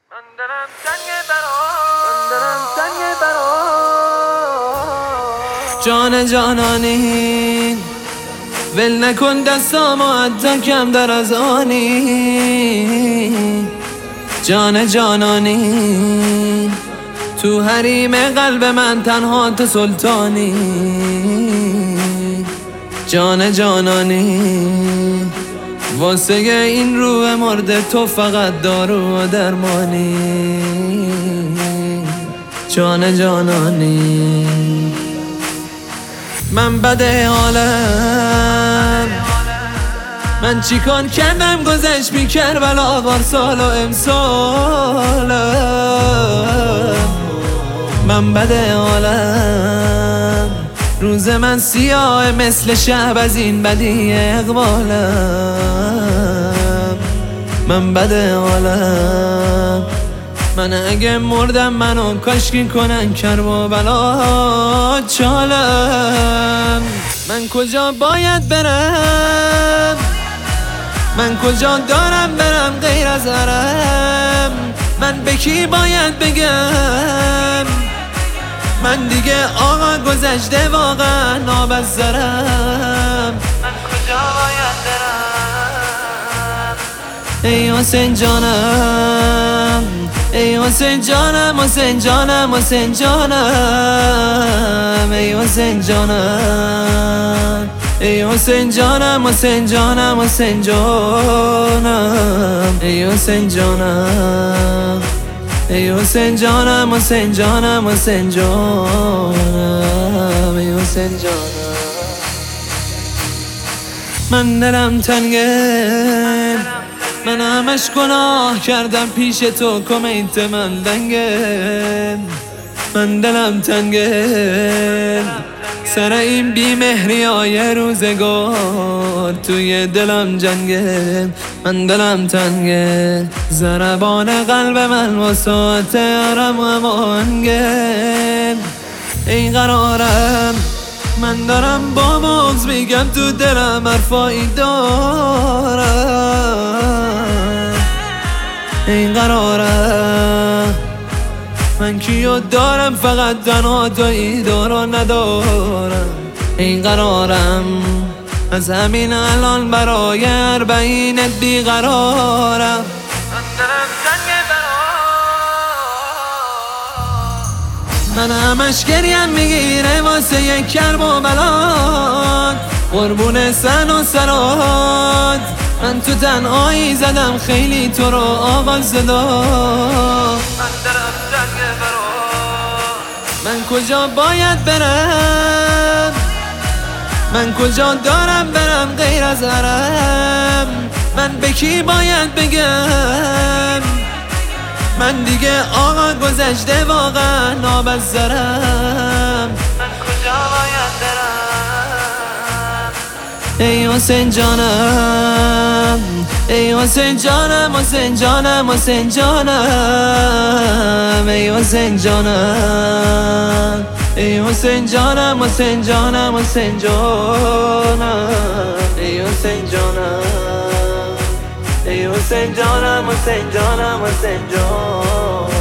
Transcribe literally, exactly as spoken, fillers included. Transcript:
من دلم تنگ برات، من دلم تنگ برات. جان جانانی ول نکن دستامو حتی کم در از آنی. جان جانانی تو حریم قلب من تنها تو سلطانی. جان جانانی واسه این روح مرده تو فقط دارو و درمانی. جان جانانی من بده حالم، من چی کن کردم گذشت بی کربلا پارسال و امسالم. من بده حالم، روز من سیاه مثل شب از این بدی اقبالم. من بده حالم، من اگه مردم منو کاشکی کنن کرب و بلا چالم. من کجا باید برم، من کجا دارم برم غیر از حرم. من به کی باید بگم، من دیگه آقا گذشته واقعا آب از سرم. من کجا باید برم ای حسین جانم، ای حسین جانم، حسین جانم، حسین جانم، ای حسین جانم، ای حسین جانم، حسین جانم، حسین جانم، ای حسین جانم، ای حسین جانم، حسین جانم، حسین جانم، ای حسین جانم. من دلم تنگه، من همش گناه کردم پیش تو کمیت من دنگه. من دلم تنگه سر این بیمهری های روزگار توی دلم جنگه. من دلم تنگه ضربان قلب من واسات یارم امانگه. ای قرارم من دارم با بغض میگم تو دلم حرفایی دارم. ای قرارم من کیو دارم فقط تنها تویی دارو ندارم. این قرارم از همین الان برای اربعینت بیقرارم. من دلم تنگ برات، من همش گریم میگیره واسه یک کرب و بلات. قربون سن و سرات من تو تنهایی زدم خیلی تو رو آواز صدا. من دلم تنگ برات، من کجا باید برم، من کجا دارم برم غیر از حرم. من به کی باید بگم، من دیگه آقا گذشته واقعا آب از سرم. من کجا باید برم ای حسین جانم، ای حسین جانم، حسین جانم، حسین جانم، ای حسین جانم، ای حسین جانم، حسین جانم، حسین جانم، ای حسین جانم، ای حسین جانم، حسین جانم، حسین جانم.